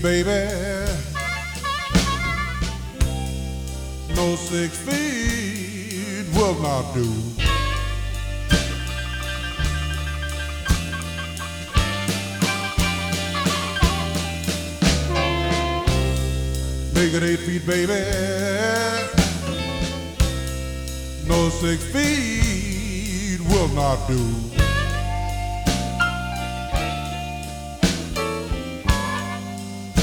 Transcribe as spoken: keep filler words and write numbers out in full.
Baby, no six feet will not do. Make it eight feet, baby. No six feet will not do.